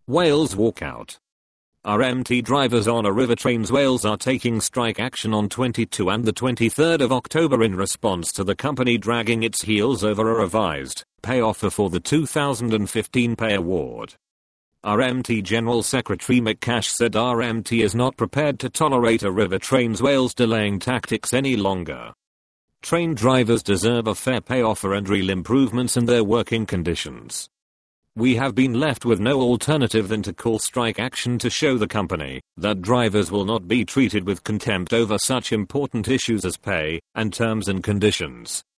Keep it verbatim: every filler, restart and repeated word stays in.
Wales walkout. R M T drivers on a River Trains Wales are taking strike action on twenty-second and the twenty-third of October in response to the company dragging its heels over a revised pay offer for the two thousand fifteen pay award. R M T General Secretary Mick Cash said R M T is not prepared to tolerate a River Trains Wales delaying tactics any longer. Train drivers deserve a fair pay offer and real improvements in their working conditions. We have been left with no alternative than to call strike action to show the company that drivers will not be treated with contempt over such important issues as pay and terms and conditions.